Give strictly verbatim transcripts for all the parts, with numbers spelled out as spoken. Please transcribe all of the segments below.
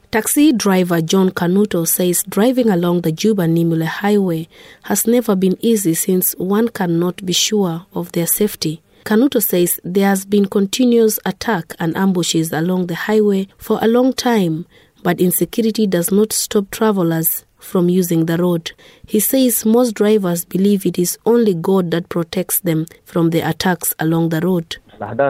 Taxi driver John Kanuto says driving along the Juba-Nimule highway has never been easy since one cannot be sure of their safety. Kanuto says there has been continuous attack and ambushes along the highway for a long time, but insecurity does not stop travelers from using the road. He says most drivers believe it is only God that protects them from the attacks along the road.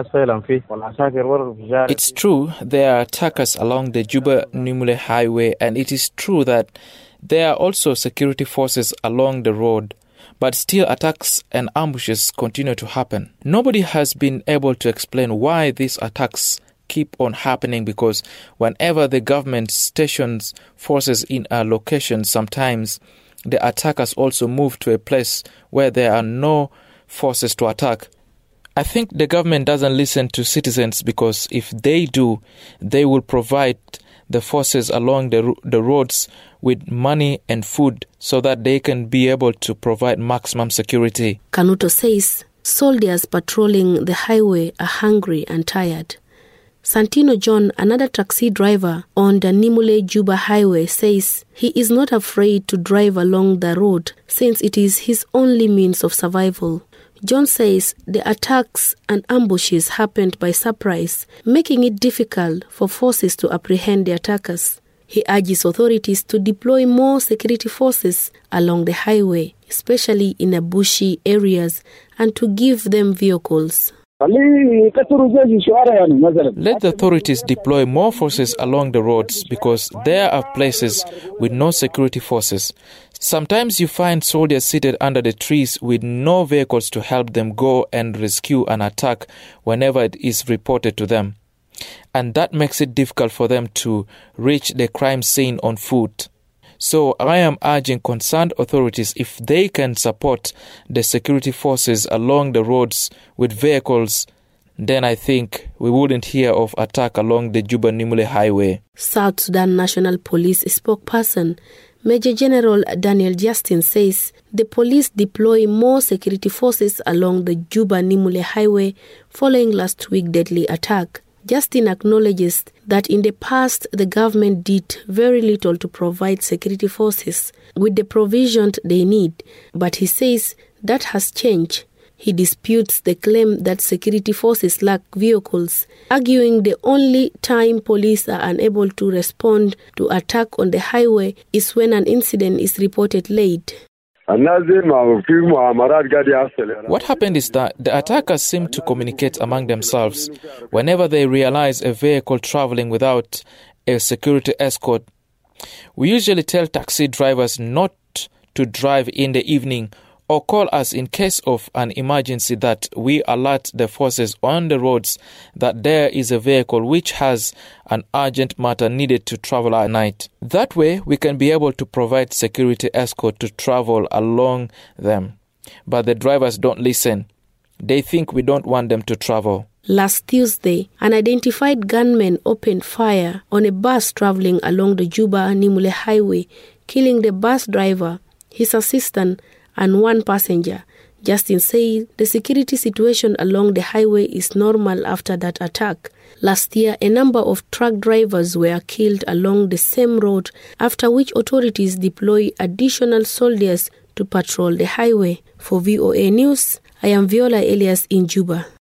It's true there are attackers along the Juba-Nimule highway, and it is true that there are also security forces along the road, but still attacks and ambushes continue to happen. Nobody has been able to explain why these attacks keep on happening, because whenever the government stations forces in a location, sometimes the attackers also move to a place where there are no forces to attack. I think the government doesn't listen to citizens, because if they do, they will provide the forces along the, the roads with money and food so that they can be able to provide maximum security. Kanuto says soldiers patrolling the highway are hungry and tired. Santino John, another taxi driver on the Nimule-Juba highway, says he is not afraid to drive along the road since it is his only means of survival. John says the attacks and ambushes happened by surprise, making it difficult for forces to apprehend the attackers. He urges authorities to deploy more security forces along the highway, especially in the bushy areas, and to give them vehicles. Let the authorities deploy more forces along the roads, because there are places with no security forces. Sometimes you find soldiers seated under the trees with no vehicles to help them go and rescue an attack whenever it is reported to them. And that makes it difficult for them to reach the crime scene on foot. So I am urging concerned authorities, if they can support the security forces along the roads with vehicles, then I think we wouldn't hear of attack along the Juba-Nimule highway. South Sudan National Police spokesperson Major General Daniel Justin says the police deploy more security forces along the Juba-Nimule highway following last week's deadly attack. Justin acknowledges that in the past the government did very little to provide security forces with the provision they need, but he says that has changed. He disputes the claim that security forces lack vehicles, arguing the only time police are unable to respond to attack on the highway is when an incident is reported late. What happened is that the attackers seem to communicate among themselves. Whenever they realize a vehicle traveling without a security escort, we usually tell taxi drivers not to drive in the evening, or call us in case of an emergency, that we alert the forces on the roads that there is a vehicle which has an urgent matter needed to travel at night. That way, we can be able to provide security escort to travel along them. But the drivers don't listen. They think we don't want them to travel. Last Tuesday, an unidentified gunman opened fire on a bus traveling along the Juba-Nimule highway, killing the bus driver, his assistant, and one passenger. Justin said the security situation along the highway is normal after that attack. Last year, a number of truck drivers were killed along the same road, after which authorities deployed additional soldiers to patrol the highway. For V O A News, I am Viola Elias in Juba.